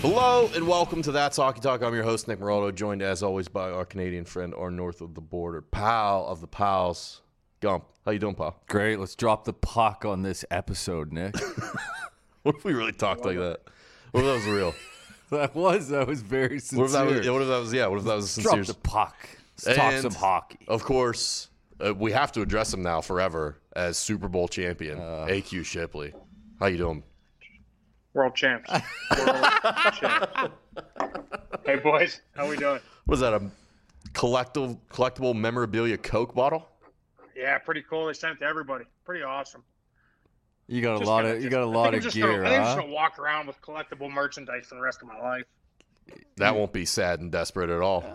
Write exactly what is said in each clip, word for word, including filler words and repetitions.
Hello and welcome to That's Hockey Talk. I'm your host, Nick Moraldo, joined as always by our Canadian friend, our north of the border pal of the pals, Gump. How you doing, pal? Great. Let's drop the puck on this episode, Nick. What if we really talked like that? What if that was real? that was that was very sincere. What if that was, what if that was yeah? What if that was sincere? Drop the puck. Let's talk And, some hockey. Of course, uh, we have to address him now forever as Super Bowl champion, uh, A Q Shipley. How you doing? World champs. World champs. Hey, boys. How we doing? Was that a collectible, collectible memorabilia Coke bottle? Yeah, pretty cool. They sent it to everybody. Pretty awesome. You got a Just lot gonna, of you just, got a lot of just gear, gonna, I think I'm just huh? gonna walk around with collectible merchandise for the rest of my life. That won't be sad and desperate at all.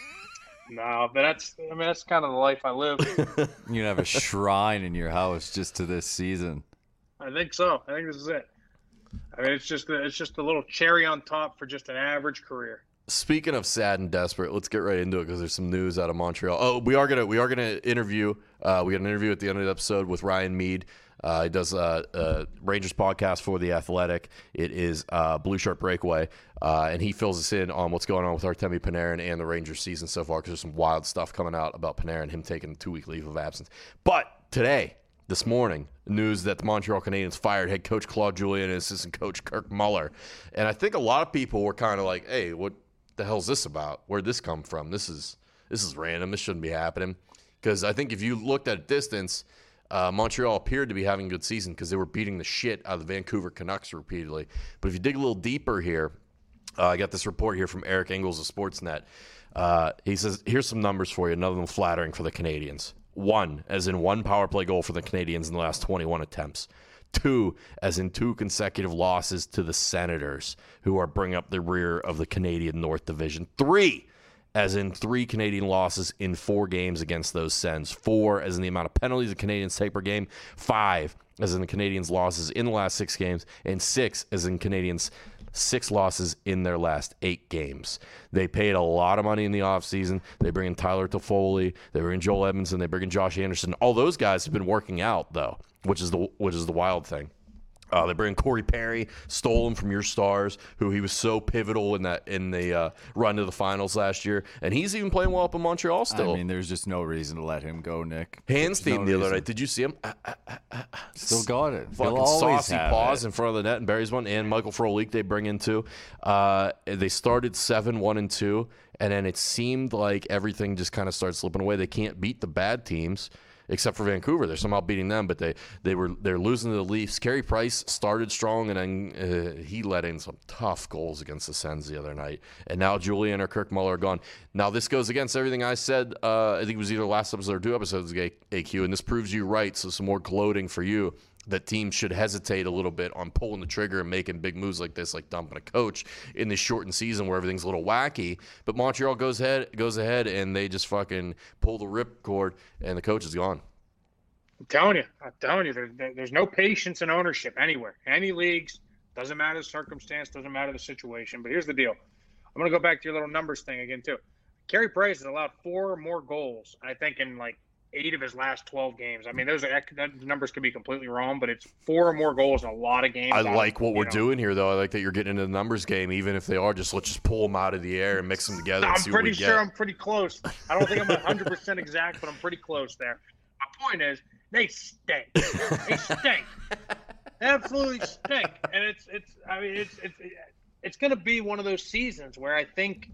No, but that's I mean that's kind of the life I live. You can have a shrine in your house just to this season. I think so. I think this is it. I mean, it's just it's just a little cherry on top for just an average career. Speaking of sad and desperate, let's get right into it because there's some news out of Montreal. Oh, we are gonna we are gonna interview. Uh, we got an interview at the end of the episode with Ryan Mead. Uh, he does a, a Rangers podcast for The Athletic. It is uh, Blue Shirt Breakaway, uh, and he fills us in on what's going on with Artemi Panarin and the Rangers season so far because there's some wild stuff coming out about Panarin, him taking a two-week leave of absence. But today, this morning, news that the Montreal Canadiens fired head coach Claude Julien and assistant coach Kirk Muller. And I think a lot of people were kind of like, hey, what the hell's this about? Where'd this come from? This is this is random. This shouldn't be happening. Because I think if you looked at a distance, uh, Montreal appeared to be having a good season because they were beating the shit out of the Vancouver Canucks repeatedly. But if you dig a little deeper here, uh, I got this report here from Eric Engels of Sportsnet. Uh, he says, here's some numbers for you, none of them flattering for the Canadiens. One, as in one power play goal for the Canadiens in the last twenty-one attempts. Two, as in two consecutive losses to the Senators, who are bringing up the rear of the Canadian North Division. Three, as in three Canadian losses in four games against those Sens. Four, as in the amount of penalties the Canadians take per game. Five, as in the Canadians' losses in the last six games. And six, as in Canadians' six losses in their last eight games. They paid a lot of money in the offseason. They bring in Tyler Toffoli. They bring in Joel Edmondson. They bring in Josh Anderson. All those guys have been working out, though, which is the which is the wild thing. Uh, they bring in Corey Perry, stole him from your Stars, who he was so pivotal in that in the uh, run to the finals last year, and he's even playing well up in Montreal still. I mean, there's just no reason to let him go, Nick. Handstein no the other reason. night. Did you see him? Uh, uh, uh, uh, Still got it. Fucking He'll always saucy have paws it. in front of the net and buries one. And Michael Frolik they bring in too. Uh, they started seven one and two, and then it seemed like everything just kind of started slipping away. They can't beat the bad teams. Except for Vancouver, they're somehow beating them, but they, they were they're losing to the Leafs. Carey Price started strong, and then uh, he let in some tough goals against the Sens the other night. And now Julien or Kirk Muller are gone. Now this goes against everything I said. Uh, I think it was either last episode or two episodes of A Q, and this proves you right. So some more gloating for you. That teams should hesitate a little bit on pulling the trigger and making big moves like this, like dumping a coach in this shortened season where everything's a little wacky. But Montreal goes ahead, goes ahead, and they just fucking pull the ripcord, and the coach is gone. I'm telling you, I'm telling you, there, there, there's no patience in ownership anywhere. Any leagues, doesn't matter the circumstance, doesn't matter the situation. But here's the deal. I'm going to go back to your little numbers thing again, too. Carey Price has allowed four more goals, I think, in like eight of his last twelve games. I mean, those are, that numbers could be completely wrong, but it's four or more goals in a lot of games. I like what we're know. doing here, though. I like that you're getting into the numbers game, even if they are just let's just pull them out of the air and mix them together. And I'm see pretty what we sure get. I'm pretty close. I don't think I'm one hundred percent exact, but I'm pretty close there. My point is, they stink. They stink. They absolutely stink. And it's it's. I mean, it's it's it's going to be one of those seasons where I think,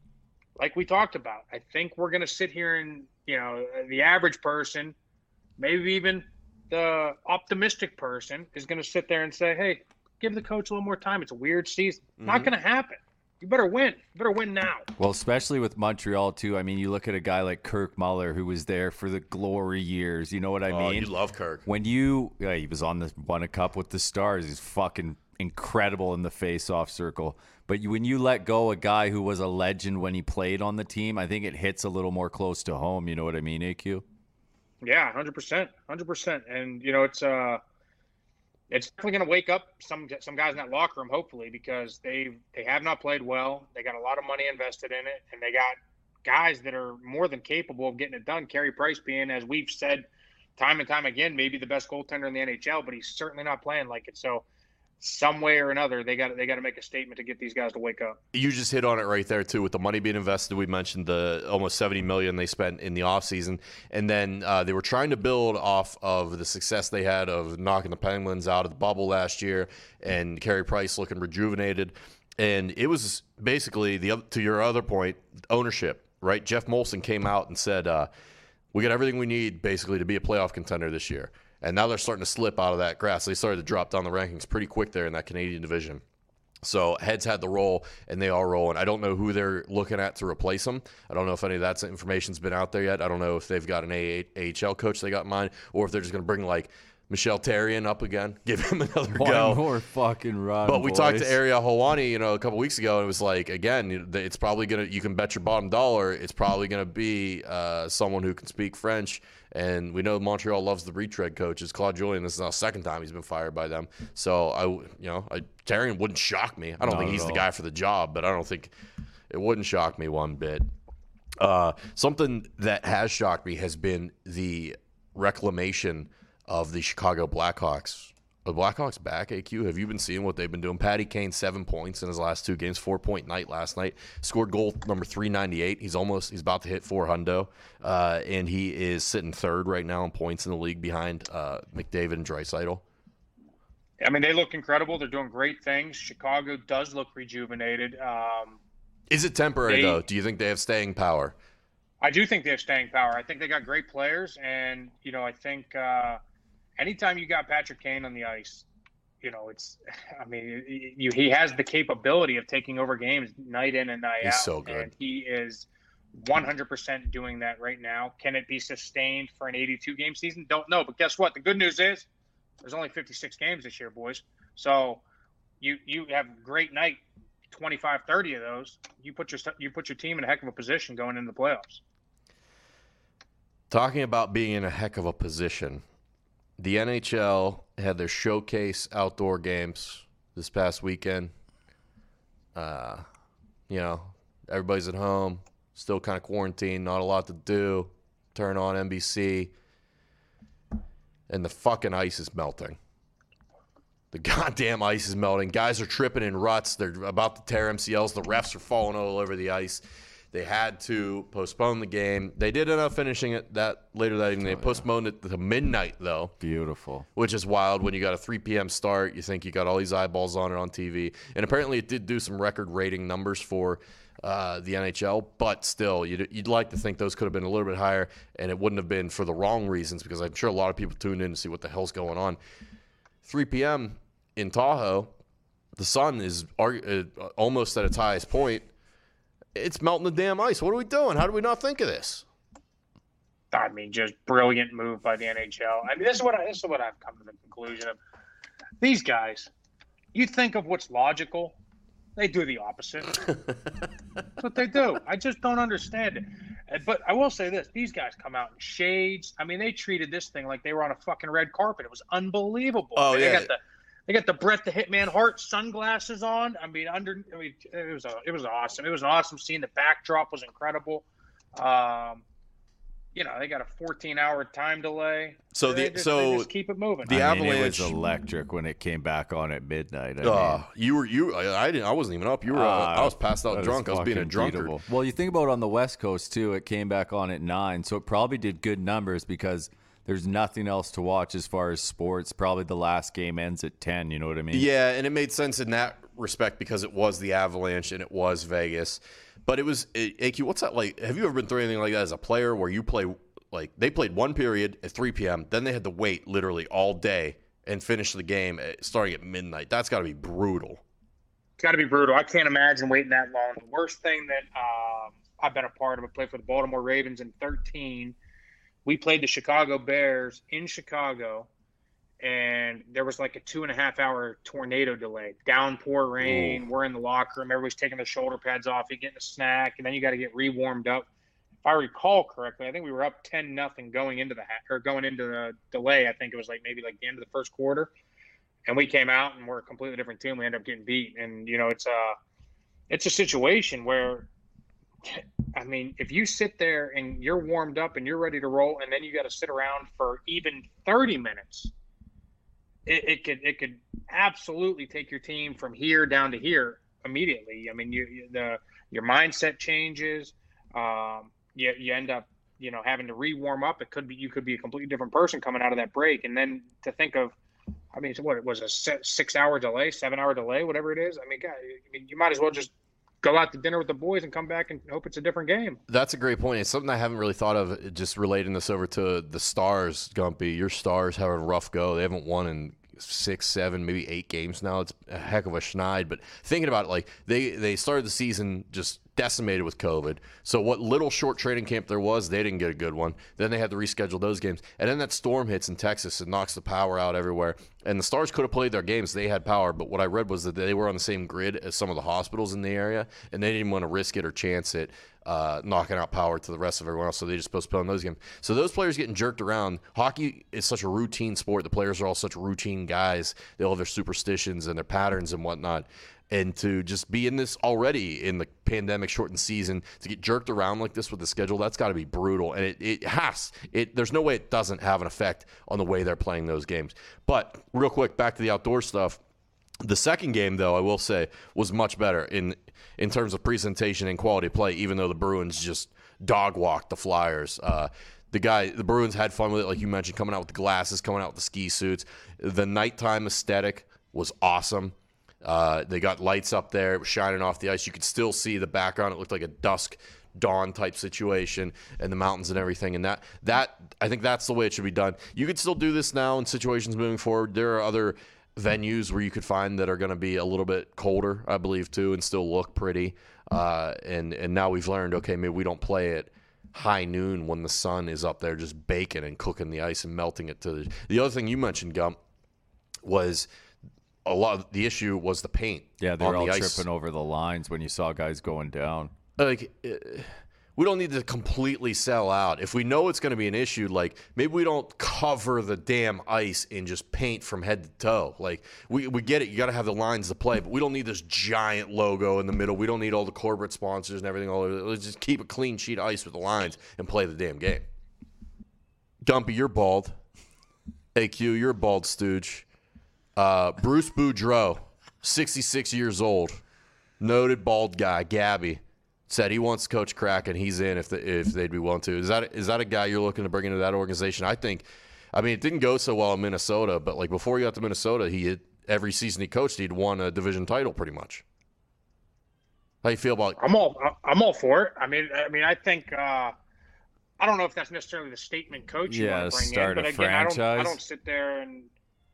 like we talked about, I think we're going to sit here and, you know, the average person, maybe even the optimistic person, is going to sit there and say, hey, give the coach a little more time. It's a weird season. Mm-hmm. Not going to happen. You better win. You better win now. Well, especially with Montreal, too. I mean, you look at a guy like Kirk Muller, who was there for the glory years. You know what I Oh, mean? you love Kirk. When you, yeah, he was on the won a cup with the Stars. He's fucking incredible in the face-off circle. But you, when you let go a guy who was a legend when he played on the team, I think it hits a little more close to home. You know what I mean, A Q? Yeah, one hundred percent. one hundred percent. And, you know, it's uh, it's definitely going to wake up some some guys in that locker room, hopefully, because they they have not played well. They got a lot of money invested in it, and they got guys that are more than capable of getting it done. Carey Price being, as we've said time and time again, maybe the best goaltender in the N H L, but he's certainly not playing like it. So some way or another, they got they got to make a statement to get these guys to wake up. You just hit on it right there too, with the money being invested. We mentioned the almost seventy million dollars they spent in the offseason. And then uh, they were trying to build off of the success they had of knocking the Penguins out of the bubble last year and Carey Price looking rejuvenated. And it was basically, the to your other point, ownership, right? Jeff Molson came out and said, uh, we got everything we need basically to be a playoff contender this year. And now they're starting to slip out of that grass. They started to drop down the rankings pretty quick there in that Canadian division. So Heads had the roll, and they are rolling. I don't know who they're looking at to replace them. I don't know if any of that information's been out there yet. I don't know if they've got an A H L coach they got in mind, or if they're just going to bring, like, Michel Therrien up again, give him another One go. more fucking run, But we boys. talked to Ariel Helwani, you know, a couple weeks ago, and it was like, again, it's probably going to, you can bet your bottom dollar, it's probably going to be uh, someone who can speak French. And we know Montreal loves the retread coaches. Claude Julien, this is now the second time he's been fired by them. So, I, you know, I, Therien wouldn't shock me. I don't Not think at he's the all. guy for the job, but I don't think it wouldn't shock me one bit. Uh, something that has shocked me has been the reclamation of the Chicago Blackhawks. Are the Blackhawks back, A Q? Have you been seeing what they've been doing? Patty Kane, seven points in his last two games, four-point night last night. Scored goal number three ninety-eight. He's almost, he's about to hit four hundo. Uh, and he is sitting third right now in points in the league behind uh, McDavid and Draisaitl. I mean, they look incredible. They're doing great things. Chicago does look rejuvenated. Um, Is it temporary, They- though? Do you think they have staying power? I do think they have staying power. I think they got great players, and you know, I think uh, anytime you got Patrick Kane on the ice, you know, it's. I mean, you, he has the capability of taking over games night in and night He's out. so good. And he is one hundred percent doing that right now. Can it be sustained for an eighty-two game season? Don't know. But guess what? The good news is there's only fifty-six games this year, boys. So you you have a great night, twenty-five, thirty of those. You put your you put your team in a heck of a position going into the playoffs. Talking about being in a heck of a position, the N H L had their showcase outdoor games this past weekend. Uh, you know, everybody's at home, still kind of quarantined, not a lot to do. Turn on N B C, and the fucking ice is melting. The goddamn ice is melting. Guys are tripping in ruts. They're about to tear M C Ls. The refs are falling all over the ice. They had to postpone the game. They did end up finishing it that later that evening. They postponed it to midnight, though. Beautiful. Which is wild. When you got a three p.m. start, you think you got all these eyeballs on it on T V. And apparently it did do some record rating numbers for uh, the N H L. But still, you'd, you'd like to think those could have been a little bit higher, and it wouldn't have been for the wrong reasons, because I'm sure a lot of people tuned in to see what the hell's going on. three p.m. in Tahoe, the sun is uh, almost at its highest point. It's melting the damn ice. What are we doing? How do we not think of this? I mean, just brilliant move by the N H L. I mean, this is what I, this is what I've come to the conclusion of. These guys, you think of what's logical, they do the opposite. That's what they do. I just don't understand it. But I will say this: these guys come out in shades. I mean, they treated this thing like they were on a fucking red carpet. It was unbelievable. Oh, I mean, yeah. They got the they got the Brett the Hitman Hart sunglasses on. I mean, under. I mean, it was a, it was awesome. It was an awesome scene. The backdrop was incredible. Um, you know, they got a fourteen hour time delay. So they the just, so they just keep it moving. the I mean, Avalanche it was electric when it came back on at midnight. I Uh, mean, you were you. I, I didn't. I wasn't even up. You were. uh, Ah, I was passed out that drunk. I is was being a fucking drunkard. beautiful. Well, you think about on the West Coast too. It came back on at nine, so it probably did good numbers because there's nothing else to watch as far as sports. Probably the last game ends at ten. You know what I mean? Yeah, and it made sense in that respect because it was the Avalanche and it was Vegas. But it was A Q. What's that like? Have you ever been through anything like that as a player where you play like they played one period at three p.m. then they had to wait literally all day and finish the game at, starting at midnight? That's got to be brutal. It's got to be brutal. I can't imagine waiting that long. The worst thing that um, I've been a part of, I played for the Baltimore Ravens in thirteen. We played the Chicago Bears in Chicago, and there was like a two and a half hour tornado delay. Downpour rain. We're in the locker room. Everybody's taking their shoulder pads off. You're getting a snack, and then you got to get re-warmed up. If I recall correctly, I think we were up ten nothing going into the ha- or going into the delay. I think it was like maybe like the end of the first quarter, and we came out and we're a completely different team. We ended up getting beat, and you know it's a it's a situation where, I mean, if you sit there and you're warmed up and you're ready to roll, and then you got to sit around for even thirty minutes, it, it could it could absolutely take your team from here down to here immediately. I mean, you, you the your mindset changes. Um, you you end up you know having to re-warm up. It could be you could be a completely different person coming out of that break, and then to think of, I mean, what it was a six-hour delay, seven-hour delay, whatever it is. I mean, God, I mean, you might as well just go out to dinner with the boys and come back and hope it's a different game. That's a great point. It's something I haven't really thought of, just relating this over to the Stars, Gumpy. Your Stars having a rough go. They haven't won in six, seven, maybe eight games now. It's a heck of a schneid. But thinking about it, like they, they started the season just decimated with COVID. So what little short training camp there was, they didn't get a good one. Then they had to reschedule those games. And then that storm hits in Texas and knocks the power out everywhere. And the Stars could have played their games. They had power. But what I read was that they were on the same grid as some of the hospitals in the area, and they didn't want to risk it or chance it, uh, knocking out power to the rest of everyone else. So they just postponed those games. So those players getting jerked around. Hockey is such a routine sport. The players are all such routine guys. They all have their superstitions and their patterns and whatnot. And to just be in this already in the pandemic shortened season, to get jerked around like this with the schedule, that's got to be brutal. And it, it has. It There's no way it doesn't have an effect on the way they're playing those games. But real quick, back to the outdoor stuff. The second game, though, I will say, was much better in in terms of presentation and quality of play, even though the Bruins just dog walked the Flyers. Uh, the guy, the Bruins had fun with it, like you mentioned, coming out with the glasses, coming out with the ski suits. The nighttime aesthetic was awesome. Uh, they got lights up there. It was shining off the ice. You could still see the background. It looked like a dusk dawn type situation, and the mountains and everything. And that, that I think that's the way it should be done. You could still do this now in situations moving forward. There are other venues where you could find that are going to be a little bit colder, I believe, too, and still look pretty. Uh, and, and now we've learned, okay, maybe we don't play at high noon when the sun is up there just baking and cooking the ice and melting it to the... The other thing you mentioned, Gump, was... A lot of the issue was the paint. Yeah, they're all the tripping over the lines when you saw guys going down. Like, uh, we don't need to completely sell out. If we know it's going to be an issue, like maybe we don't cover the damn ice and just paint from head to toe. Like we we get it. You got to have the lines to play, but we don't need this giant logo in the middle. We don't need all the corporate sponsors and everything all over. Let's just keep a clean sheet of ice with the lines and play the damn game. Gumpy, you're bald. A Q, you're a bald stooge. Uh, Bruce Boudreau, sixty-six years old, noted bald guy, Gabby, said he wants to coach Kraken. He's in if the, if they'd be willing to. Is that is that a guy you're looking to bring into that organization? I think. I mean, it didn't go so well in Minnesota, but like before he got to Minnesota, he had, every season he coached, he'd won a division title pretty much. How you feel about? I'm all I'm all for it. I mean, I mean, I think. Uh, I don't know if that's necessarily the statement coach you Yeah, want to bring start in, but a again, I don't I franchise. don't sit there and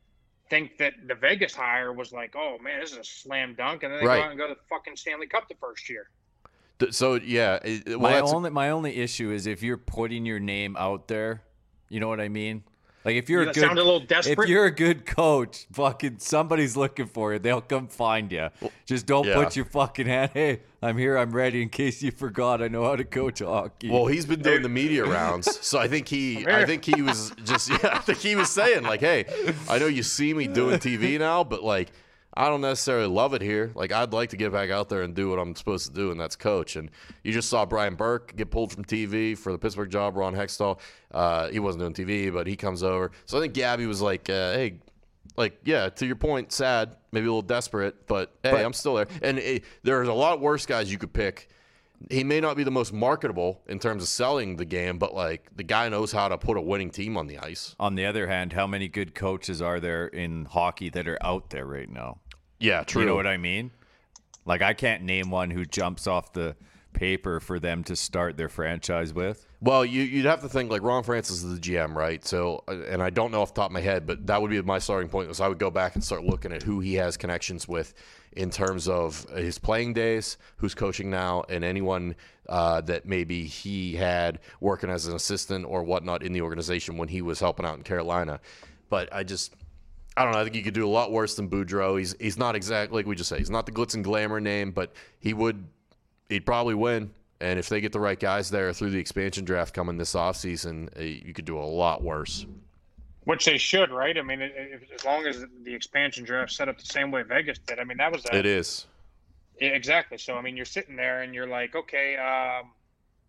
think that the Vegas hire was like, oh man, this is a slam dunk, and then they Right. go out and go to the fucking Stanley Cup the first year. Th- So yeah, it- well, my that's a- only my only issue is if you're putting your name out there, you know what I mean? Like if you're That a good, sounded a little if desperate. you're a good coach, fucking somebody's looking for you. They'll come find you. Just don't yeah. put your fucking hand. Hey, I'm here. I'm ready. In case you forgot, I know how to coach hockey. Well, he's been doing the media rounds, so I think he, I think he was just, yeah, I think he was saying like, hey, I know you see me doing T V now, but like, I don't necessarily love it here. Like, I'd like to get back out there and do what I'm supposed to do, and that's coach. And you just saw Brian Burke get pulled from T V for the Pittsburgh job. Ron Hextall, uh, he wasn't doing T V, but he comes over. So I think Gabby was like, uh, hey. Like, yeah, to your point, sad, maybe a little desperate, but hey, But- I'm still there. And eh, there's a lot worse guys you could pick. He may not be the most marketable in terms of selling the game, but like the guy knows how to put a winning team on the ice. On the other hand, how many good coaches are there in hockey that are out there right now? Yeah, true. You know what I mean? Like I can't name one who jumps off the paper for them to start their franchise with. Well, you, you'd have to think like Ron Francis is the G M, right? So, uh, and I don't know off the top of my head, but that would be my starting point. Was I would go back and start looking at who he has connections with in terms of his playing days, who's coaching now, and anyone uh, that maybe he had working as an assistant or whatnot in the organization when he was helping out in Carolina. But I just, I don't know. I think you could do a lot worse than Boudreau. He's he's not exactly like we just say. He's not the glitz and glamour name, but he would, he'd probably win. And if they get the right guys there through the expansion draft coming this offseason, uh, you could do a lot worse. Which they should, right? I mean, if, as long as the expansion draft set up the same way Vegas did. I mean, that was a, It is. Yeah, exactly. So I mean, you're sitting there and you're like, okay, um,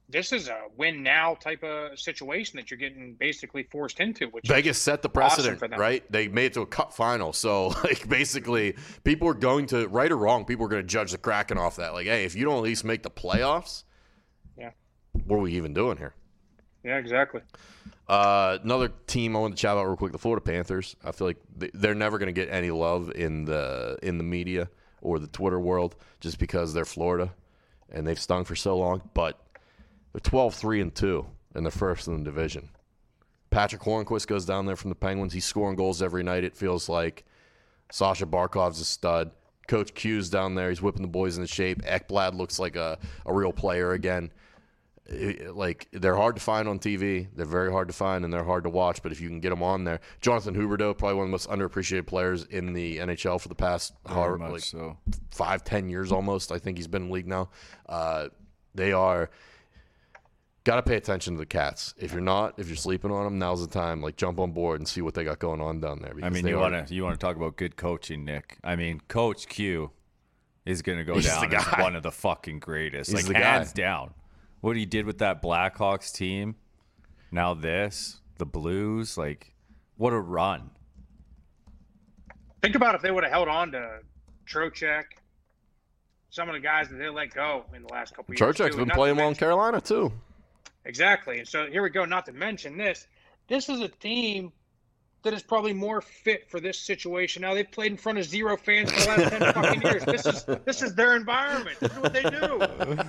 this is a win now type of situation that you're getting basically forced into. Which Vegas set the precedent, awesome for them. right? They made it to a cup final. So, like, basically, people are going to, right or wrong, people are going to judge the Kraken off that. Like, hey, if you don't at least make the playoffs, yeah, what are we even doing here? Yeah, exactly. Uh, another team I want to chat about real quick, the Florida Panthers. I feel like they're never going to get any love in the in the media or the Twitter world just because they're Florida and they've stung for so long. But they're twelve three and two, and they're first in the division. Patrick Hornquist goes down there from the Penguins. He's scoring goals every night, it feels like. Sasha Barkov's a stud. Coach Q's down there. He's whipping the boys into shape. Ekblad looks like a, a real player again. It, like, they're hard to find on T V. They're very hard to find, and they're hard to watch. But if you can get them on there. Jonathan Huberdeau, probably one of the most underappreciated players in the N H L for the past Very like, much so. five, ten years almost. I think he's been in the league now. Uh, they are – got to pay attention to the Cats. If you're not, if you're sleeping on them, now's the time. Like, jump on board and see what they got going on down there. I mean, they you are- want to you want to talk about good coaching, Nick. I mean, Coach Q is going to go He's down the as guy. one of the fucking greatest. He's like, the guy. hands down. What he did with that Blackhawks team, now this, the Blues, like, what a run. Think about if they would have held on to Trocheck, some of the guys that they let go in the last couple of years. Trocheck's too. been Not to playing well in mention- Carolina, too. Exactly. And so here we go. Not to mention this. This is a team that is probably more fit for this situation. Now, they've played in front of zero fans for the last ten fucking years. This is this is their environment. This is what they do.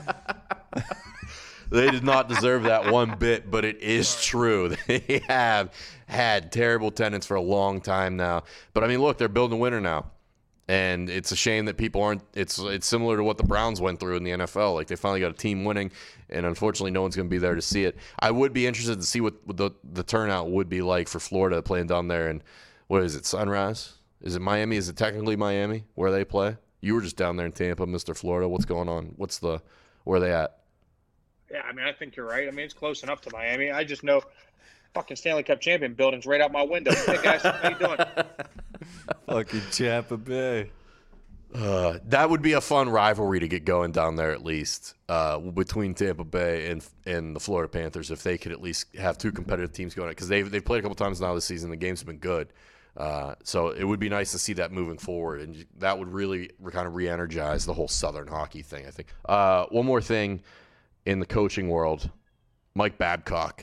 They did not deserve that one bit, but it is true. They have had terrible attendance for a long time now. But, I mean, look, they're building a winner now. And it's a shame that people aren't – it's it's similar to what the Browns went through in the N F L. Like, they finally got a team winning, and unfortunately no one's going to be there to see it. I would be interested to see what the, the turnout would be like for Florida playing down there. And what is it, Sunrise? Is it Miami? Is it technically Miami where they play? You were just down there in Tampa, Mister Florida. What's going on? What's the – where are they at? Yeah, I mean, I think you're right. I mean, it's close enough to Miami. I just know fucking Stanley Cup champion building's right out my window. Hey, guys, how you doing? Fucking Tampa Bay. Uh, that would be a fun rivalry to get going down there at least uh, between Tampa Bay and and the Florida Panthers if they could at least have two competitive teams going because they've, they've played a couple times now this season. The games have been good. Uh, so it would be nice to see that moving forward, and that would really kind of re-energize the whole Southern hockey thing, I think. Uh, one more thing in the coaching world, Mike Babcock.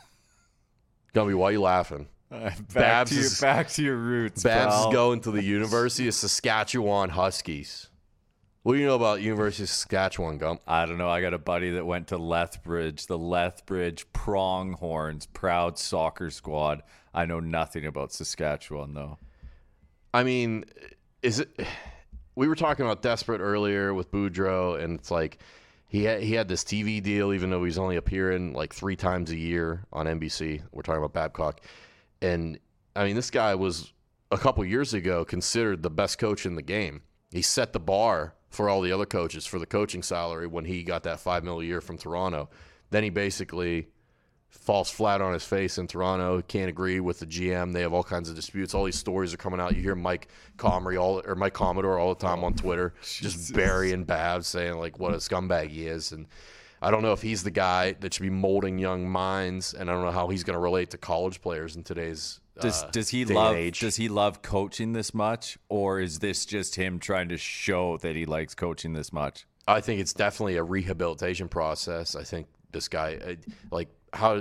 Gumby, why are you laughing? Uh, back, Babs to your, is- back to your roots, Babs pal. is going to the University of Saskatchewan Huskies. What do you know about University of Saskatchewan, Gump? I don't know. I got a buddy that went to Lethbridge, the Lethbridge Pronghorns, proud soccer squad. I know nothing about Saskatchewan, though. I mean, is it? We were talking about Desperate earlier with Boudreaux, and it's like he had, he had this T V deal, even though he's only appearing like three times a year on N B C. We're talking about Babcock, and I mean, this guy was a couple years ago considered the best coach in the game. He set the bar for all the other coaches for the coaching salary when he got that five mil a year from Toronto. Then he basically falls flat on his face in Toronto. Can't agree with the G M. They have all kinds of disputes. All these stories are coming out. You hear Mike Comrie all or Mike Commodore all the time on Twitter, just burying Babs, saying like what a scumbag he is. And I don't know if he's the guy that should be molding young minds, and I don't know how he's going to relate to college players in today's Does uh, does he day and love age. does he love coaching this much, or is this just him trying to show that he likes coaching this much? I think it's definitely a rehabilitation process. I think this guy, uh, like how, uh,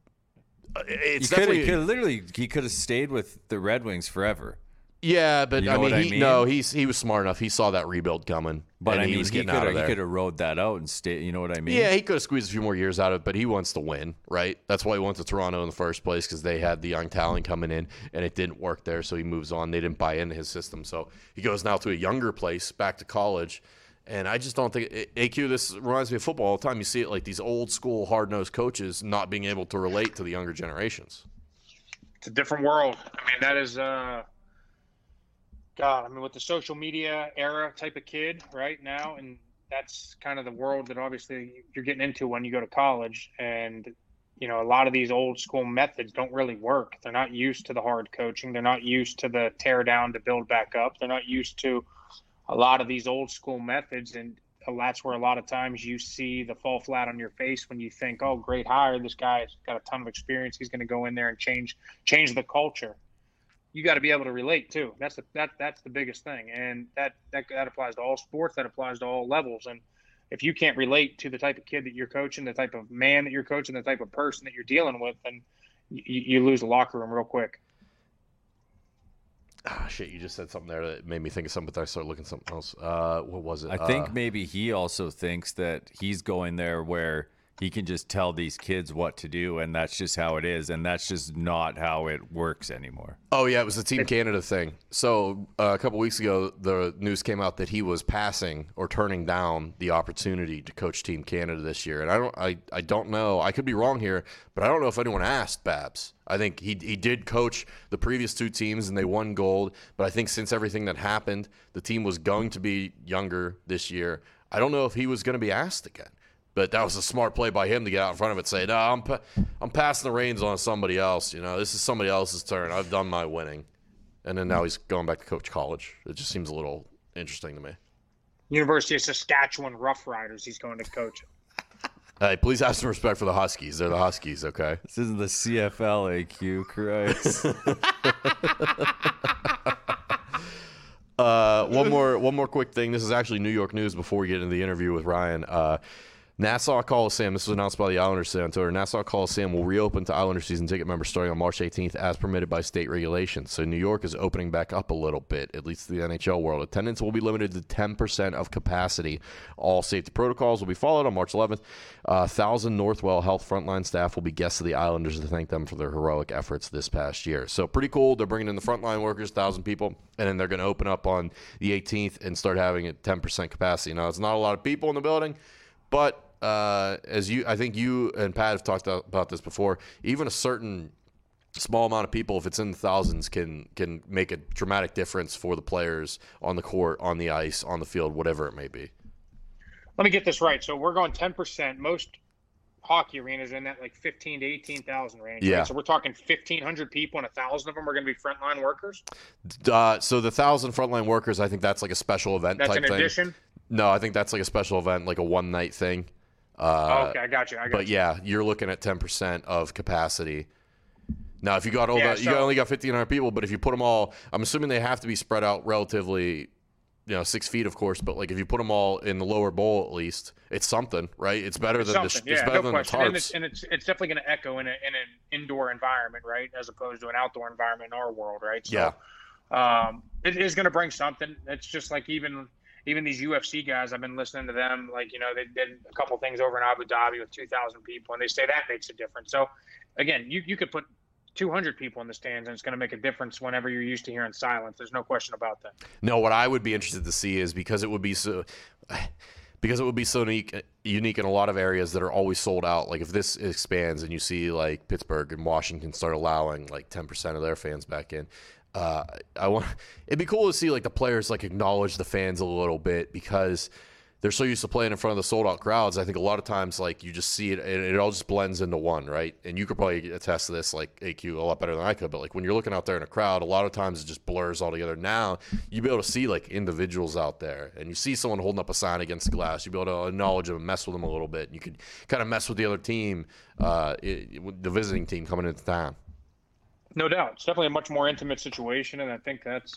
it's He could definitely have literally he could have stayed with the Red Wings forever. yeah, but You I know mean, what I he, mean? no, he's he was smart enough. He saw that rebuild coming, But and I he mean, was he getting could out of have he there. could have rode that out and stay. You know what I mean? Yeah, he could have squeezed a few more years out of it, but he wants to win, right? That's why he went to Toronto in the first place because they had the young talent coming in, and it didn't work there, so he moves on. They didn't buy into his system, so he goes now to a younger place, back to college. And I just don't think A Q. This reminds me of football all the time. You see it like these old school hard nosed coaches not being able to relate to the younger generations. It's a different world. I mean, that is, uh, God, I mean, with the social media era type of kid right now, and that's kind of the world that obviously you're getting into when you go to college. And, you know, a lot of these old school methods don't really work. They're not used to the hard coaching. They're not used to the tear down to build back up. They're not used to a lot of these old school methods. And that's where a lot of times you see the fall flat on your face when you think, oh, great hire. This guy's got a ton of experience. He's going to go in there and change change the culture. You got to be able to relate too. That's the, that that's the biggest thing, and that, that that applies to all sports. That applies to all levels. And if you can't relate to the type of kid that you're coaching, the type of man that you're coaching, the type of person that you're dealing with, then you, you lose the locker room real quick. Ah, shit, you just said something there that made me think of something, but I started looking at something else. Uh, what was it? I think uh, maybe he also thinks that he's going there where he can just tell these kids what to do, and that's just how it is, and that's just not how it works anymore. Oh, yeah, it was the Team Canada thing. So uh, a couple weeks ago, the news came out that he was passing or turning down the opportunity to coach Team Canada this year. And I don't I, I don't know. I could be wrong here, but I don't know if anyone asked Babs. I think he he did coach the previous two teams, and they won gold. But I think since everything that happened, the team was going to be younger this year. I don't know if he was going to be asked again. But that was a smart play by him to get out in front of it and say, no, I'm pa- I'm passing the reins on somebody else. You know, this is somebody else's turn. I've done my winning. And then now he's going back to coach college. It just seems a little interesting to me. University of Saskatchewan Rough Riders he's going to coach. Hey, please have some respect for the Huskies. They're the Huskies, okay? This isn't the C F L A Q, Christ. uh, one more one more quick thing. This is actually New York news before we get into the interview with Ryan. Uh, Nassau Coliseum, this was announced by the Islanders today on Twitter. Nassau Coliseum will reopen to Islander season ticket members starting on March eighteenth as permitted by state regulations. So New York is opening back up a little bit, at least the N H L world. Attendance will be limited to ten percent of capacity. All safety protocols will be followed on March eleventh. Uh, one thousand Northwell Health frontline staff will be guests of the Islanders to thank them for their heroic efforts this past year. So pretty cool. They're bringing in the frontline workers, one thousand people, and then they're going to open up on the eighteenth and start having a ten percent capacity. Now, it's not a lot of people in the building, but Uh, as you, I think you and Pat have talked about this before. Even a certain small amount of people, if it's in the thousands, can can make a dramatic difference for the players on the court, on the ice, on the field, whatever it may be. Let me get this right. So we're going ten percent. Most hockey arenas are in that like fifteen to eighteen thousand range. Yeah. Right? So we're talking fifteen hundred people, and a thousand of them are going to be frontline workers. Uh, so the thousand frontline workers, I think that's like a special event That's type an thing. addition. No, I think that's like a special event, like a one night thing. Uh, oh, okay, I got you. I got but you. yeah, you're looking at ten percent of capacity. Now, if you got over, Yeah, you so- got, only got fifteen hundred people, but if you put them all, I'm assuming they have to be spread out relatively, you know, six feet, of course. But like if you put them all in the lower bowl, at least it's something, right? It's better It's than the, something, it's yeah, better no than question. the And tarps. it's, and it's it's definitely going to echo in, a, in an indoor environment, right, as opposed to an outdoor environment in our world, right? So, Yeah. um, it is going to bring something. It's just like even even these U F C guys, I've been listening to them. Like, you know, they did a couple things over in Abu Dhabi with two thousand people, and they say that makes a difference. So, again, you you could put two hundred people in the stands, and it's going to make a difference whenever you're used to hearing silence. There's no question about that. No, what I would be interested to see is because it would be so, because it would be so unique, unique in a lot of areas that are always sold out. Like if this expands and you see like Pittsburgh and Washington start allowing like ten percent of their fans back in, uh, I want it'd be cool to see like the players like acknowledge the fans a little bit because they're so used to playing in front of the sold out crowds. I think a lot of times like you just see it and it all just blends into one, right? And you could probably attest to this like A Q a lot better than I could, but like when you're looking out there in a crowd, a lot of times it just blurs all together. Now you be able to see like individuals out there and you see someone holding up a sign against the glass, you'll be able to acknowledge them and mess with them a little bit. And you could kind of mess with the other team, uh, it, the visiting team coming into town. No doubt. It's definitely a much more intimate situation, and I think that's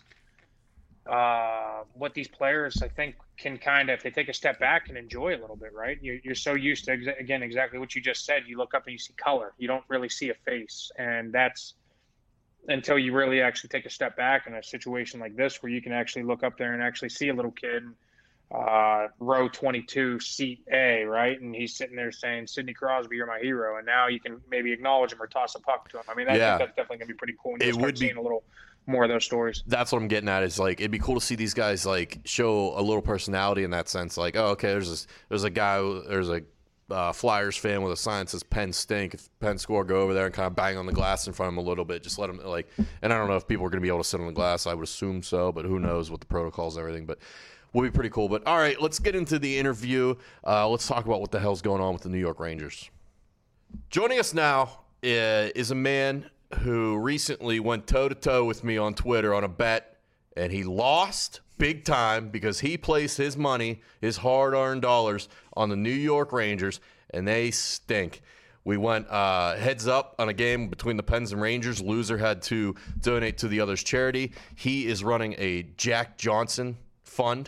uh, what these players, I think, can kind of, if they take a step back and enjoy a little bit, right? You're, you're so used to, exa- again, exactly what you just said. You look up and you see color. You don't really see a face, and that's until you really actually take a step back in a situation like this where you can actually look up there and actually see a little kid uh, row twenty-two, seat A, right? And he's sitting there saying, Sidney Crosby, you're my hero. And now you can maybe acknowledge him or toss a puck to him. I mean, I Yeah. think that's definitely going to be pretty cool. And It you'll start would be- seeing a little more of those stories. That's what I'm getting at is like it'd be cool to see these guys like show a little personality in that sense. Like, oh, okay, there's this, there's a guy, who- there's a uh, Flyers fan with a sign that says Penn stink. If Penn score, go over there and kind of bang on the glass in front of him a little bit. Just let him like. And I don't know if people are going to be able to sit on the glass. I would assume so, but who knows what the protocols and everything. But will be pretty cool. But all right, let's get into the interview. Uh, let's talk about what the hell's going on with the New York Rangers. Joining us now uh, is a man who recently went toe-to-toe with me on Twitter on a bet, and he lost big time because he placed his money, his hard-earned dollars, on the New York Rangers, and they stink. We went uh, heads up on a game between the Pens and Rangers. Loser had to donate to the other's charity. He is running a Jack Johnson fund,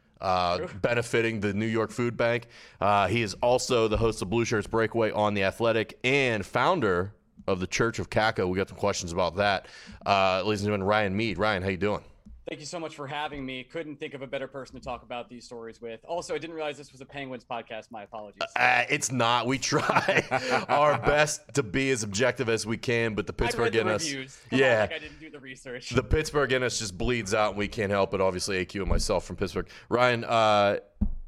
uh, benefiting the New York Food Bank. Uh, he is also the host of Blue Shirts Breakaway on The Athletic and founder of the Church of Caco. We got some questions about that. Uh, ladies and gentlemen, Ryan Mead. Ryan, how you doing? Thank you so much for having me. Couldn't think of a better person to talk about these stories with. Also, I didn't realize this was a Penguins podcast. My apologies. Uh, it's not. We try our best to be as objective as we can, but the Pittsburgh I read in the us, reviews. Come yeah, on, like I didn't do the research. The Pittsburgh in us just bleeds out, and we can't help it. Obviously, A Q and myself from Pittsburgh. Ryan, uh,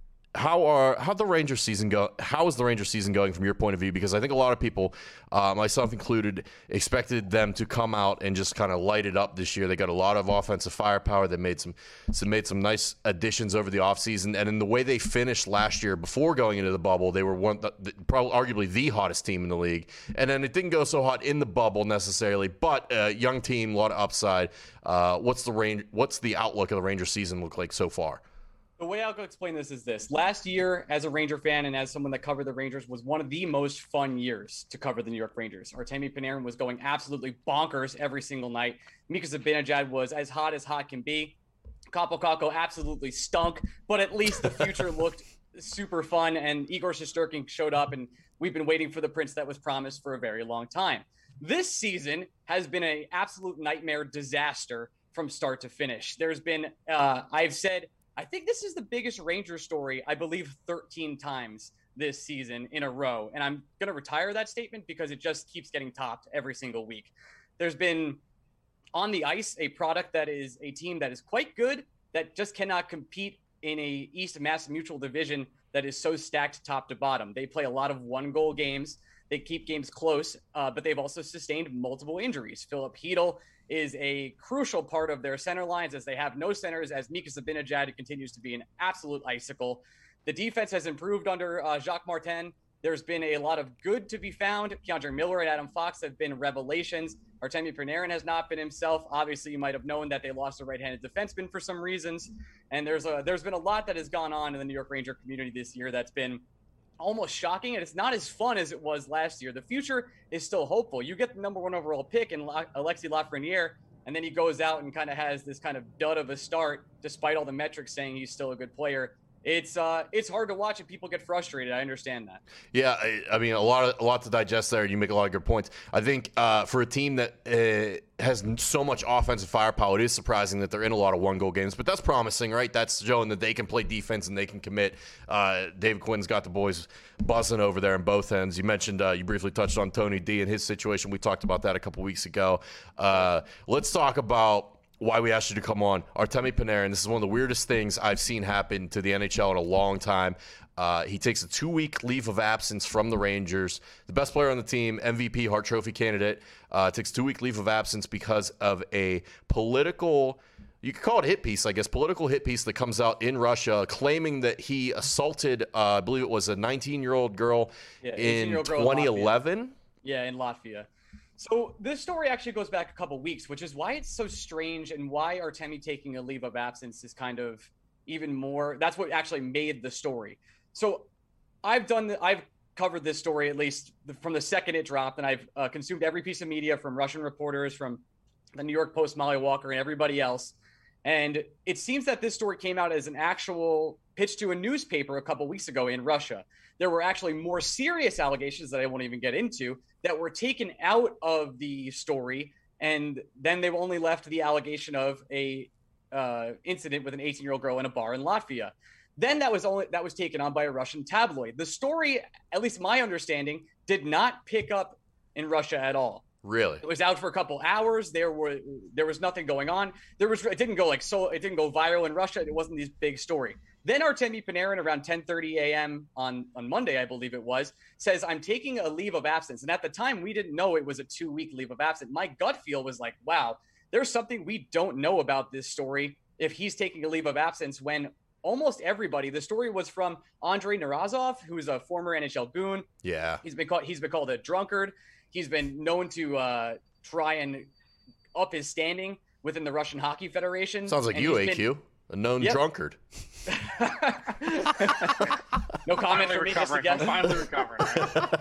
how are how the Rangers season go? How is the Rangers season going from your point of view? Because I think a lot of people, uh, myself included, expected them to come out and just kind of light it up this year. They got a lot of offensive firepower. They made some, some made some nice additions over the offseason. And in the way they finished last year, before going into the bubble, they were one, the, probably arguably the hottest team in the league. And then it didn't go so hot in the bubble necessarily, but a young team, a lot of upside. Uh, what's the range? What's the outlook of the Rangers season look like so far? The way I'll go explain this is this. Last year, as a Ranger fan and as someone that covered the Rangers, was one of the most fun years to cover the New York Rangers. Artemi Panarin was going absolutely bonkers every single night. Mika Zibanejad was as hot as hot can be. Kaapo Kakko absolutely stunk, but at least the future looked super fun, and Igor Shesterkin showed up, and we've been waiting for the prince that was promised for a very long time. This season has been an absolute nightmare disaster from start to finish. There's been, uh, I've said, I think this is the biggest Ranger story, I believe, thirteen times this season in a row. And I'm going to retire that statement because it just keeps getting topped every single week. There's been on the ice a product that is a team that is quite good, that just cannot compete in a East Mass Mutual division that is so stacked top to bottom. They play a lot of one-goal games. They keep games close, uh, but they've also sustained multiple injuries. Philip Hedl is a crucial part of their center lines, as they have no centers, as Mika Zibanejad continues to be an absolute icicle. The defense has improved under uh, Jacques Martin. There's been a lot of good to be found. Keandre Miller and Adam Fox have been revelations. Artemi Panarin has not been himself. Obviously, you might have known that they lost a right-handed defenseman for some reasons. And there's a, there's been a lot that has gone on in the New York Ranger community this year that's been almost shocking, and it's not as fun as it was last year. The future is still hopeful. You get the number one overall pick in La- Alexis Lafreniere, and then he goes out and kind of has this kind of dud of a start, despite all the metrics saying he's still a good player. It's uh, it's hard to watch and people get frustrated. I understand that. Yeah, I, I mean, a lot of a lot to digest there. You make a lot of good points. I think uh, for a team that uh, has so much offensive firepower, it is surprising that they're in a lot of one-goal games. But that's promising, right? That's showing that they can play defense and they can commit. Uh, David Quinn's got the boys buzzing over there in both ends. You mentioned uh, you briefly touched on Tony D and his situation. We talked about that a couple weeks ago. Uh, let's talk about why we asked you to come on. Artemi Panarin, this is one of the weirdest things I've seen happen to the N H L in a long time. Uh, he takes a two-week leave of absence from the Rangers. The best player on the team, M V P, Hart Trophy candidate, uh, takes a two-week leave of absence because of a political, you could call it hit piece, I guess, political hit piece that comes out in Russia claiming that he assaulted, uh, I believe it was a nineteen-year-old girl Yeah, in eighteen-year-old girl in twenty eleven. Yeah, in Latvia. So this story actually goes back a couple weeks, which is why it's so strange and why Artemi taking a leave of absence is kind of even more. That's what actually made the story. So I've done, the, I've covered this story at least from the second it dropped, and I've uh, consumed every piece of media from Russian reporters, from the New York Post, Molly Walker, and everybody else. And it seems that this story came out as an actual pitch to a newspaper a couple weeks ago in Russia. There were actually more serious allegations that I won't even get into that were taken out of the story, and then they've only left the allegation of a uh, incident with an eighteen-year-old girl in a bar in Latvia. Then that was only that was taken on by a Russian tabloid. The story, at least my understanding, did not pick up in Russia at all. Really? It was out for a couple hours. There were there was nothing going on. There was it didn't go like so it didn't go viral in Russia. It wasn't this big story. Then Artemi Panarin around ten thirty a.m. on on Monday, I believe it was, says, I'm taking a leave of absence. And at the time, we didn't know it was a two-week leave of absence. My gut feel was like, wow, there's something we don't know about this story if he's taking a leave of absence when almost everybody, the story was from Andrei Narazov, who's a former N H L goon. Yeah. He's been called he's been called a drunkard. He's been known to uh, try and up his standing within the Russian Hockey Federation. Sounds like and you, he's A Q, been- a known Yep. drunkard. No comment Finally from me, just a recovering. guess. I'm finally recovering. Right?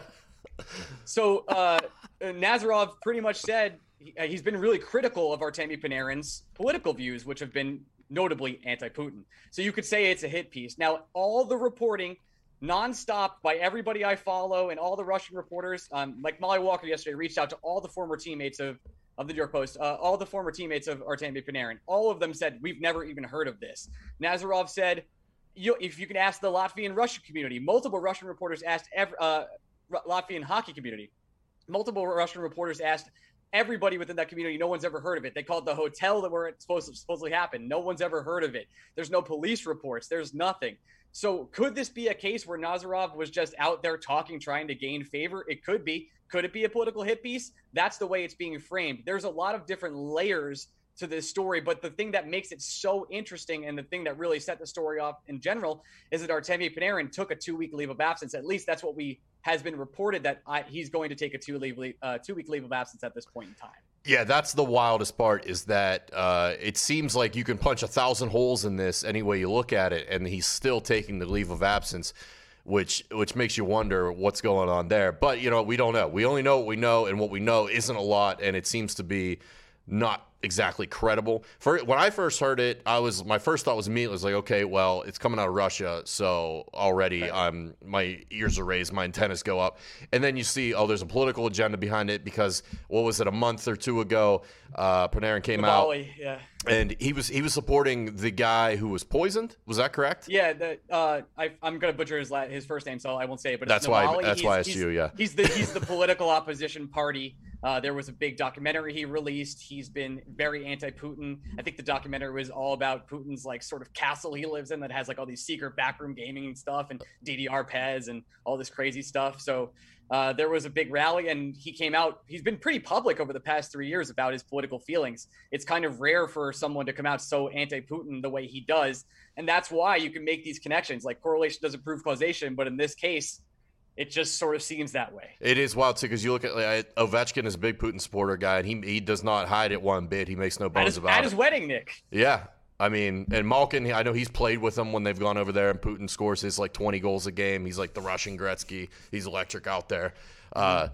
So uh, Nazarov pretty much said he, uh, he's been really critical of Artemi Panarin's political views, which have been notably anti-Putin. So you could say it's a hit piece. Now, all the reporting nonstop by everybody I follow and all the Russian reporters, um, like Molly Walker yesterday, reached out to all the former teammates of, of the New York Post, uh, all the former teammates of Artemi Panarin. All of them said, we've never even heard of this. Nazarov said, you, if you can ask the Latvian Russian community, multiple Russian reporters asked every, uh, Latvian hockey community. Multiple Russian reporters asked everybody within that community. No one's ever heard of it. They called the hotel that where it's supposed to supposedly happen. No one's ever heard of it. There's no police reports. There's nothing. So could this be a case where Nazarov was just out there talking, trying to gain favor? It could be. Could it be a political hit piece? That's the way it's being framed. There's a lot of different layers to this story, but the thing that makes it so interesting and the thing that really set the story off in general is that Artemi Panarin took a two-week leave of absence. At least that's what we has been reported, that I, he's going to take a two leave uh, two-week leave of absence at this point in time. Yeah, that's the wildest part, is that uh, it seems like you can punch a thousand holes in this any way you look at it, and he's still taking the leave of absence, which which makes you wonder what's going on there. But, you know, we don't know. We only know what we know, and what we know isn't a lot, and it seems to be not exactly credible. For when I first heard it, I was my first thought was immediately was like, okay, well, it's coming out of Russia, so already I'm my ears are raised, my antennas go up. And then you see, oh, there's a political agenda behind it, because what was it, a month or two ago, uh, Panarin came Bali, out, yeah, and he was he was supporting the guy who was poisoned. Was that correct? yeah. The, uh, I, I'm going to butcher his la- his first name, so I won't say it. But it's That's why- Navalny. that's He's- why I asked he's- you, yeah. he's the he's the political opposition party. Uh, there was a big documentary he released. He's been very anti-Putin. I think the documentary was all about Putin's like sort of castle he lives in that has like all these secret backroom gaming and stuff and D D R Pez and all this crazy stuff. So uh, there was a big rally, and he came out. He's been pretty public over the past three years about his political feelings. It's kind of rare for someone to come out so anti-Putin the way he does. And that's why you can make these connections. Like, correlation doesn't prove causation, but in this case, it just sort of seems that way. It is wild too, because you look at like, Ovechkin is a big Putin supporter guy, and he he does not hide it one bit. He makes no At bones his, about at it. his wedding, Nick. Yeah, I mean, and Malkin, I know he's played with them when they've gone over there, and Putin scores his like twenty goals a game. He's like the Russian Gretzky. He's electric out there. Uh,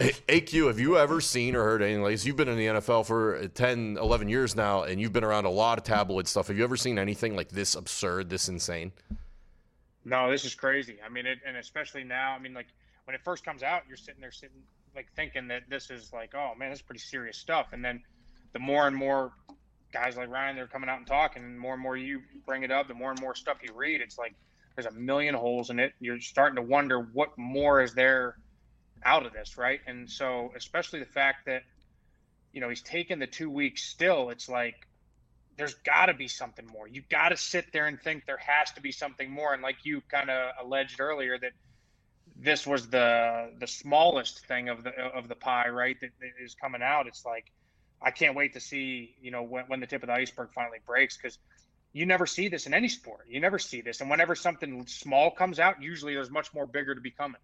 A Q, have you ever seen or heard anything like this? You've been in the N F L for ten, eleven years now, and you've been around a lot of tabloid stuff. Have you ever seen anything like this absurd, this insane? No, this is crazy. I mean, it, and especially now. I mean, like when it first comes out, you're sitting there sitting like thinking that this is like, oh man, this is pretty serious stuff. And then the more and more guys like Ryan, they're coming out and talking, and more and more you bring it up, the more and more stuff you read, it's like there's a million holes in it. You're starting to wonder what more is there out of this, right? And so, especially the fact that, you know, he's taken the two weeks still, it's like there's got to be something more. You got to sit there and think there has to be something more. And like you kind of alleged earlier, that this was the the smallest thing of the of the pie, right? That, that is coming out. It's like I can't wait to see, you know, when, when the tip of the iceberg finally breaks, because you never see this in any sport. You never see this, and whenever something small comes out, usually there's much more bigger to be coming.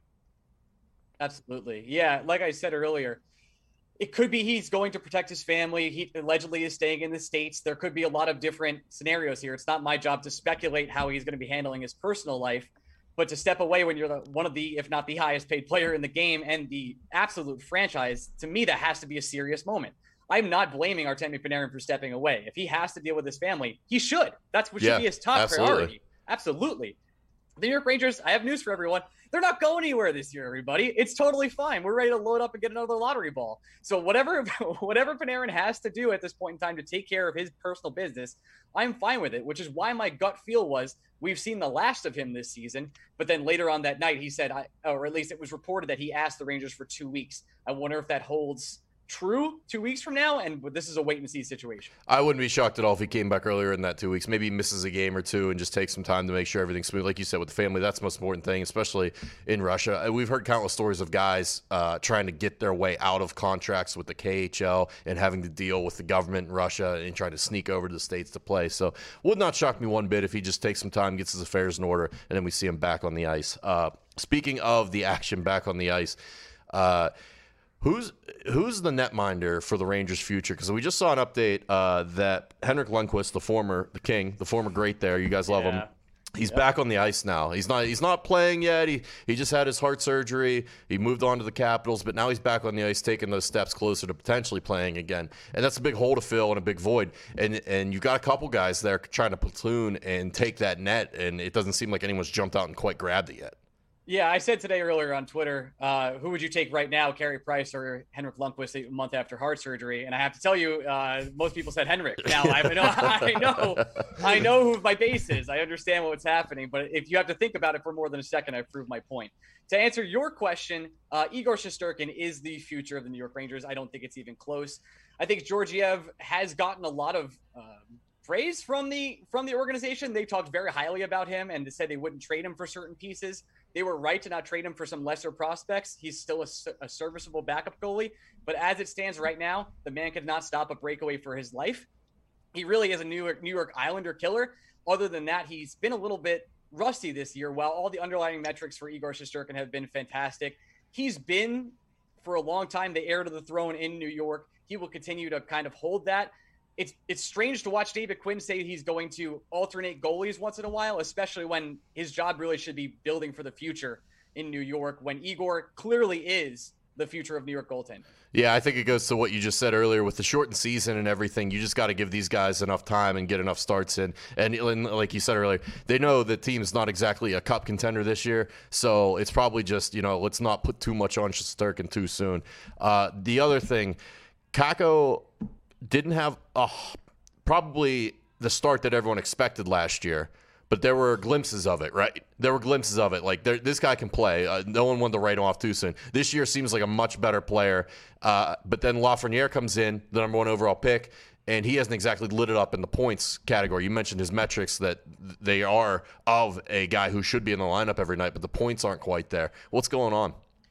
Absolutely. Yeah. Like I said earlier, it could be he's going to protect his family. He allegedly is staying in the States. There could be a lot of different scenarios here. It's not my job to speculate how he's going to be handling his personal life, but to step away when you're the, one of the, if not the highest paid player in the game and the absolute franchise, to me, that has to be a serious moment. I'm not blaming Artemi Panarin for stepping away. If he has to deal with his family, he should. That's what should Yeah, be his top absolutely. priority. Absolutely. The New York Rangers, I have news for everyone. They're not going anywhere this year, everybody. It's totally fine. We're ready to load up and get another lottery ball. So whatever whatever Panarin has to do at this point in time to take care of his personal business, I'm fine with it, which is why my gut feel was we've seen the last of him this season. But then later on that night, he said, I, or at least it was reported that he asked the Rangers for two weeks. I wonder if that holds true two weeks from now, and this is a wait and see situation. I wouldn't be shocked at all if he came back earlier in that two weeks. Maybe he misses a game or two and just takes some time to make sure everything's smooth. Like you said, with the family, that's the most important thing, especially in Russia. We've heard countless stories of guys uh, trying to get their way out of contracts with the K H L and having to deal with the government in Russia and trying to sneak over to the States to play. So would not shock me one bit if he just takes some time, gets his affairs in order, and then we see him back on the ice. Uh, speaking of the action back on the ice, uh, Who's who's the netminder for the Rangers' future? Because we just saw an update uh, that Henrik Lundqvist, the former, the king, the former great there, you guys love Yeah. him. He's Yep. back on the ice now. He's not he's not playing yet. He he just had his heart surgery. He moved on to the Capitals, but now he's back on the ice, taking those steps closer to potentially playing again. And that's a big hole to fill and a big void. And and you got a couple guys there trying to platoon and take that net, and it doesn't seem like anyone's jumped out and quite grabbed it yet. Yeah, I said today earlier on Twitter, uh, who would you take right now, Carey Price or Henrik Lundqvist a month after heart surgery? And I have to tell you, uh, most people said Henrik. Now, I know, I know, I know who my base is. I understand what's happening. But if you have to think about it for more than a second, I've proved my point. To answer your question, uh, Igor Shesterkin is the future of the New York Rangers. I don't think it's even close. I think Georgiev has gotten a lot of um, praise from the from the organization. They talked very highly about him and said they wouldn't trade him for certain pieces. They were right to not trade him for some lesser prospects. He's still a, a serviceable backup goalie. But as it stands right now, the man could not stop a breakaway for his life. He really is a New York, New York Islander killer. Other than that, he's been a little bit rusty this year. While all the underlying metrics for Igor Shesterkin have been fantastic, he's been, for a long time, the heir to the throne in New York. He will continue to kind of hold that. It's it's strange to watch David Quinn say he's going to alternate goalies once in a while, especially when his job really should be building for the future in New York, when Igor clearly is the future of New York goaltending. Yeah, I think it goes to what you just said earlier with the shortened season and everything. You just got to give these guys enough time and get enough starts in. And, and like you said earlier, they know the team's not exactly a cup contender this year, so it's probably just, you know, let's not put too much on Shesterkin too soon. Uh, the other thing, Kakko didn't have uh, probably the start that everyone expected last year, but there were glimpses of it, right? There were glimpses of it. Like, there, this guy can play. Uh, no one wanted to write him off too soon. This year seems like a much better player. Uh, but then Lafreniere comes in, the number one overall pick, and he hasn't exactly lit it up in the points category. You mentioned his metrics, that they are of a guy who should be in the lineup every night, but the points aren't quite there. What's going on?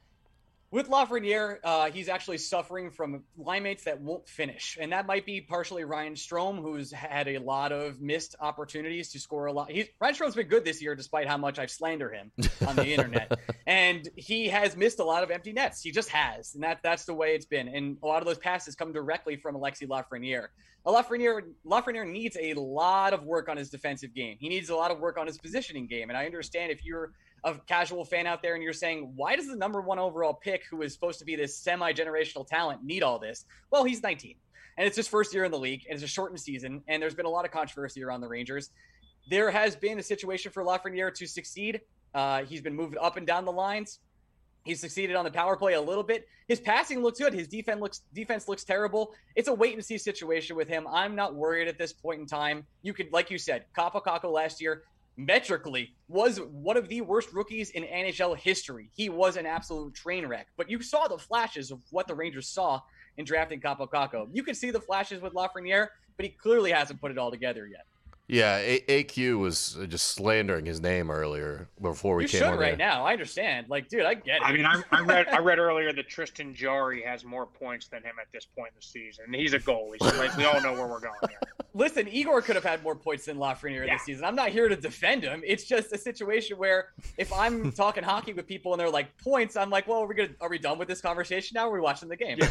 With Lafreniere, uh, he's actually suffering from line mates that won't finish. And that might be partially Ryan Strome, who's had a lot of missed opportunities to score a lot. He's, Ryan Strome's been good this year, despite how much I've slandered him on the internet. And he has missed a lot of empty nets. He just has. And that that's the way it's been. And a lot of those passes come directly from Alexis Lafreniere. Lafreniere, Lafreniere needs a lot of work on his defensive game. He needs a lot of work on his positioning game. And I understand if you're a casual fan out there and you're saying, why does the number one overall pick, who is supposed to be this semi-generational talent, need all this? Well, he's nineteen, and it's his first year in the league, and it's a shortened season, and there's been a lot of controversy around the Rangers. There has been a situation for Lafreniere to succeed. Uh, he's been moved up and down the lines. He's succeeded on the power play a little bit. His passing looks good. His defense looks defense looks terrible. It's a wait and see situation with him. I'm not worried at this point in time. You could, like you said, Kaapo Kakko last year, metrically, was one of the worst rookies in N H L history. He was an absolute train wreck. But you saw the flashes of what the Rangers saw in drafting Kaapo Kakko. You can see the flashes with Lafreniere, but he clearly hasn't put it all together yet. Yeah, A- AQ was just slandering his name earlier before we you came should on right there. now. I understand. Like, dude, I get it. I mean, I, I read I read earlier that Tristan Jarry has more points than him at this point in the season. And he's a goalie, so like, we all know where we're going here. Listen, Igor could have had more points than Lafreniere Yeah. this season. I'm not here to defend him. It's just a situation where if I'm talking hockey with people and they're like points, I'm like, well, are we gonna are we done with this conversation now? Or are we watching the game?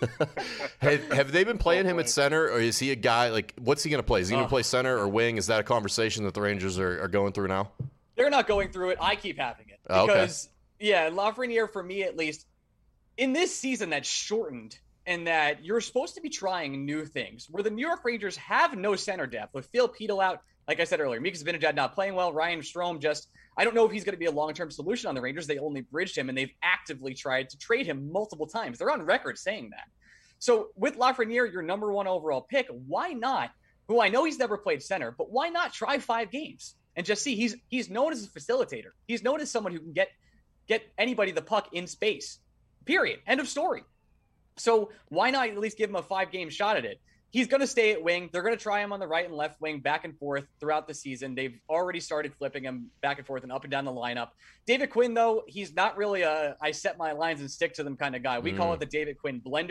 have, have they been playing him at center, or is he a guy, like, what's he going to play? Is he going to Uh. play center or wing? Is that a conversation that the Rangers are, are going through now? They're not going through it. I keep having it Oh, okay. because, yeah, Lafreniere, for me at least, in this season that's shortened and that you're supposed to be trying new things, where the New York Rangers have no center depth with Phil Pedal out. Like I said earlier, Mika Zibanejad not playing well. Ryan Strome just, I don't know if he's going to be a long-term solution on the Rangers. They only bridged him, and they've actively tried to trade him multiple times. They're on record saying that. So with Lafreniere, your number one overall pick, why not, who I know he's never played center, but why not try five games and just see? He's he's known as a facilitator. He's known as someone who can get get anybody the puck in space, period. End of story. So why not at least give him a five-game shot at it? He's going to stay at wing. They're going to try him on the right and left wing back and forth throughout the season. They've already started flipping him back and forth and up and down the lineup. David Quinn, though, he's not really a I set my lines and stick to them kind of guy. We Mm. call it the David Quinn blender.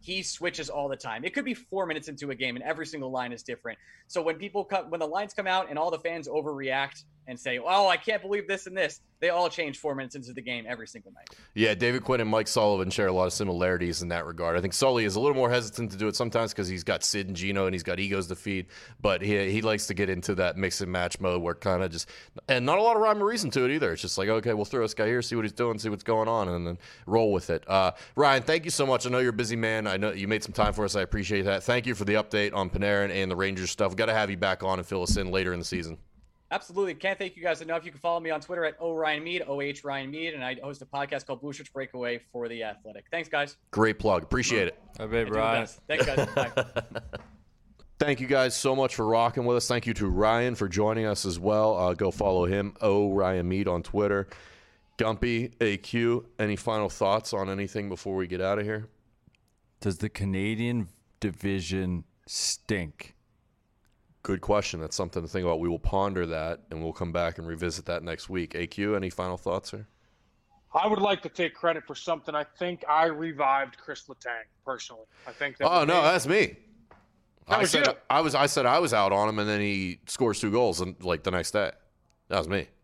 he switches all the time. It could be four minutes into a game and every single line is different. So when people come, when the lines come out and all the fans overreact and say, oh, I can't believe this and this, they all change four minutes into the game every single night. Yeah, David Quinn and Mike Sullivan share a lot of similarities in that regard. I think Sully is a little more hesitant to do it sometimes because he's got Sid and Gino and he's got egos to feed, but he he likes to get into that mix and match mode where kind of just, and not a lot of rhyme or reason to it either. It's just like, okay, we'll throw this guy here, see what he's doing, see what's going on, and then roll with it. Uh, Ryan, thank you so much. I know you're a busy man. I know you made some time for us. I appreciate that. Thank you for the update on Panarin and the Rangers stuff. We've got to have you back on and fill us in later in the season. Absolutely. Can't thank you guys enough. You can follow me on Twitter at O Ryan Mead, O H Ryan Mead, and I host a podcast called Blue Shirts Breakaway for The Athletic. Thanks, guys. Great plug. Appreciate it. Hi, babe, Ryan. Thanks, guys. Bye. Thank you guys so much for rocking with us. Thank you to Ryan for joining us as well. Uh, go follow him, O Ryan Mead on Twitter. Gumpy, A Q, any final thoughts on anything before we get out of here? Does the Canadian division stink? Good question. That's something to think about. We will ponder that, and we'll come back and revisit that next week. A Q, any final thoughts here? I would like to take credit for something. I think I revived Chris Letang personally. I think that. Oh no, that's me. That I was said you. I was. I said I was out on him, and then he scores two goals, and like the next day, that was me.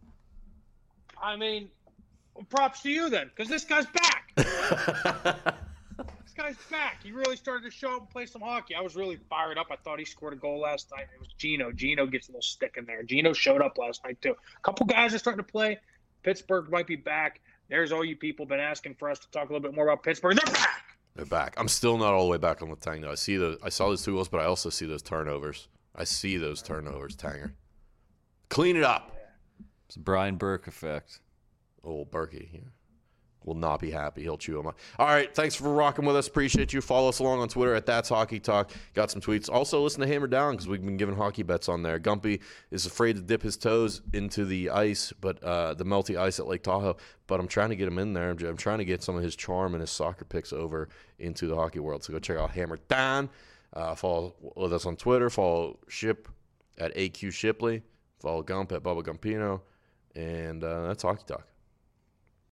I mean, well, props to you then, because this guy's back. This guy's back. He really started to show up and play some hockey. I was really fired up. I thought he scored a goal last night. It was Gino. Gino gets a little stick in there. Gino showed up last night too. A couple guys are starting to play. Pittsburgh might be back. There's all you people been asking for us to talk a little bit more about Pittsburgh. They're back. They're back. I'm still not all the way back on the Tang though. I see the. I saw those two goals, but I also see those turnovers. I see those turnovers, Tanger. Clean it up. It's the Brian Burke effect. Old Berkey yeah. will not be happy. He'll chew him up. All right. Thanks for rocking with us. Appreciate you. Follow us along on Twitter at That's Hockey Talk. Got some tweets. Also, listen to Hammer Down because we've been giving hockey bets on there. Gumpy is afraid to dip his toes into the ice, but uh, the melty ice at Lake Tahoe. But I'm trying to get him in there. I'm, I'm trying to get some of his charm and his soccer picks over into the hockey world. So go check out Hammer Down. Uh, follow with us on Twitter. Follow Ship at A Q Shipley. Follow Gump at Bubba Gumpino. And uh, that's Hockey Talk.